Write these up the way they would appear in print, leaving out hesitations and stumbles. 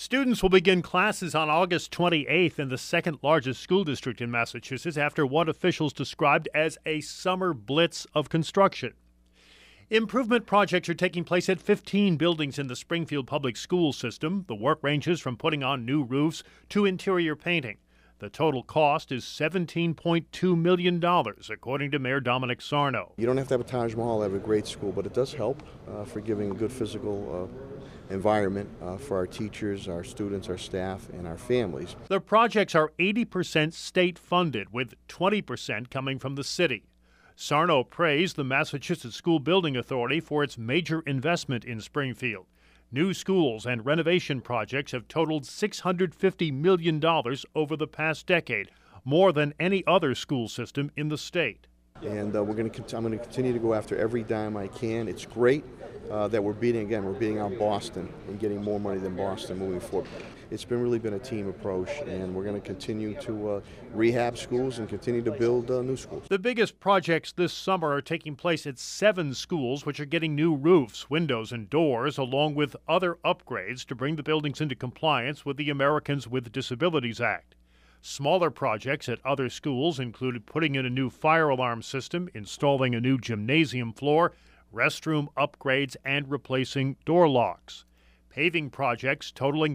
Students will begin classes on August 28th in the second largest school district in Massachusetts after what officials described as a summer blitz of construction. Improvement projects are taking place at 15 buildings in the Springfield Public School system. The work ranges from putting on new roofs to interior painting. The total cost is $17.2 million, according to Mayor Dominic Sarno. You don't have to have a Taj Mahal to have a great school, but it does help for giving a good physical environment for our teachers, our students, our staff, and our families. The projects are 80% state funded, with 20% coming from the city. Sarno praised the Massachusetts School Building Authority for its major investment in Springfield. New schools and renovation projects have totaled $650 million over the past decade, more than any other school system in the state. And I'm going to continue to go after every dime I can. It's great that we're beating out Boston and getting more money than Boston moving forward. It's really been a team approach, and we're going to continue to rehab schools and continue to build new schools. The biggest projects this summer are taking place at 7 schools, which are getting new roofs, windows, and doors, along with other upgrades to bring the buildings into compliance with the Americans with Disabilities Act. Smaller projects at other schools included putting in a new fire alarm system, installing a new gymnasium floor, restroom upgrades, and replacing door locks. Paving projects totaling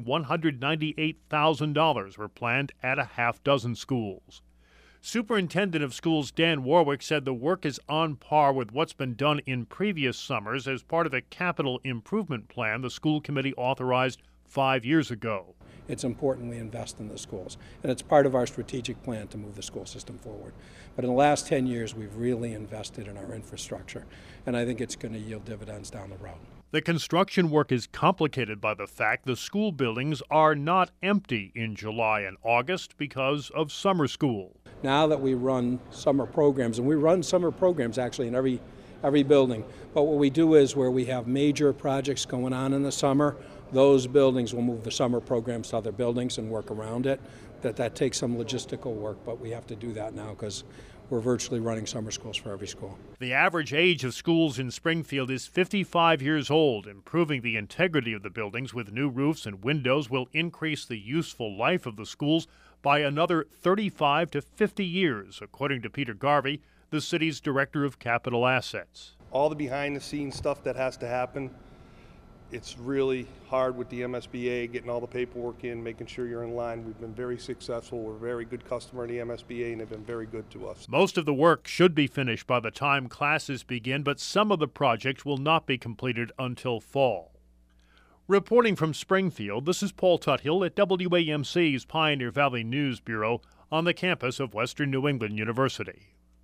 $198,000 were planned at a half dozen schools. Superintendent of Schools Dan Warwick said the work is on par with what's been done in previous summers as part of a capital improvement plan the school committee authorized 5 years ago. It's important we invest in the schools, and it's part of our strategic plan to move the school system forward. But in the last 10 years, we've really invested in our infrastructure, and I think it's going to yield dividends down the road. The construction work is complicated by the fact the school buildings are not empty in July and August because of summer school. Now that we run summer programs, and we run summer programs actually in every building, but what we do is where we have major projects going on in the summer, those buildings will move the summer programs to other buildings and work around it. That takes some logistical work, but we have to do that now because we're virtually running summer schools for every school. The average age of schools in Springfield is 55 years old. Improving the integrity of the buildings with new roofs and windows will increase the useful life of the schools by another 35 to 50 years, according to Peter Garvey, the city's director of capital assets. All the behind-the-scenes stuff that has to happen, it's really hard with the MSBA, getting all the paperwork in, making sure you're in line. We've been very successful. We're a very good customer of the MSBA, and they've been very good to us. Most of the work should be finished by the time classes begin, but some of the projects will not be completed until fall. Reporting from Springfield, this is Paul Tuthill at WAMC's Pioneer Valley News Bureau on the campus of Western New England University.